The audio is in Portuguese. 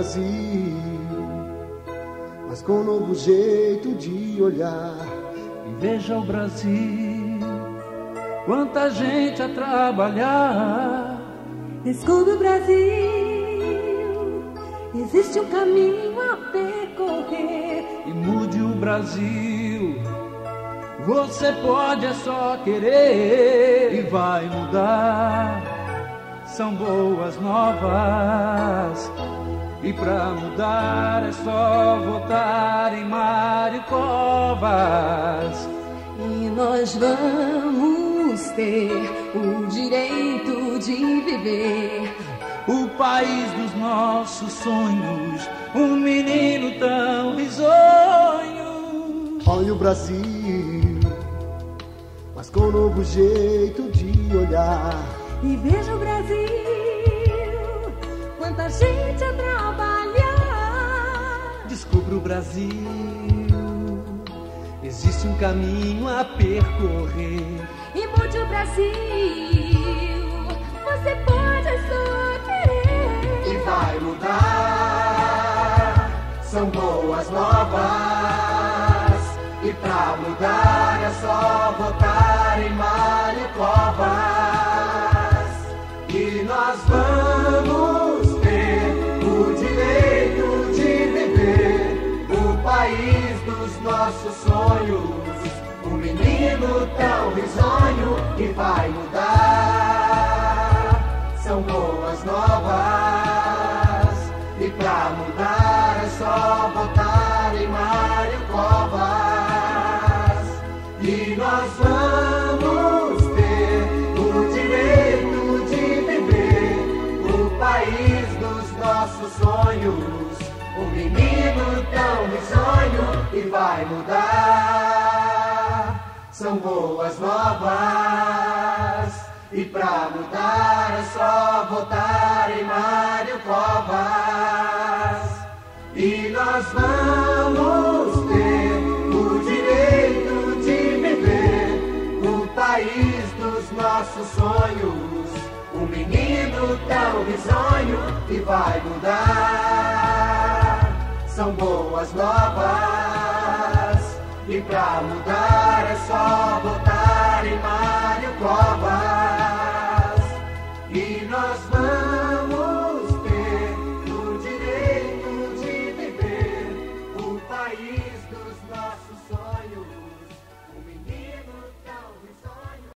Brasil, mas com um novo jeito de olhar. E veja o Brasil, quanta gente a trabalhar. Descubra o Brasil, existe um caminho a percorrer. E mude o Brasil, você pode, é só querer. E vai mudar, são boas novas. E pra mudar é só votar em Mário Covas. E nós vamos ter o direito de viver o país dos nossos sonhos, um menino tão risonho. Olha o Brasil, mas com um novo jeito de olhar. E veja o Brasil, quanta gente a trabalhar. Descubra o Brasil, existe um caminho a percorrer. E mude o Brasil, você pode, é só querer. E vai mudar, são boas novas. E pra mudar é só votar em Mário Covas. E nós vamos ter o direito de viver o país dos nossos sonhos. Um menino tão risonho que vai mudar. São boas novas. E pra mudar é só votar em Mário Covas. E nós vamos ter o direito de viver o país dos nossos sonhos. Um menino tão risonho que vai mudar. São boas novas. E pra mudar é só votar em Mário Covas. E nós vamos ter o direito de viver o país dos nossos sonhos. Um menino tão risonho que vai mudar. São boas novas. E pra mudar é só votar em Mário Covas. E nós vamos ter o direito de viver o país dos nossos sonhos.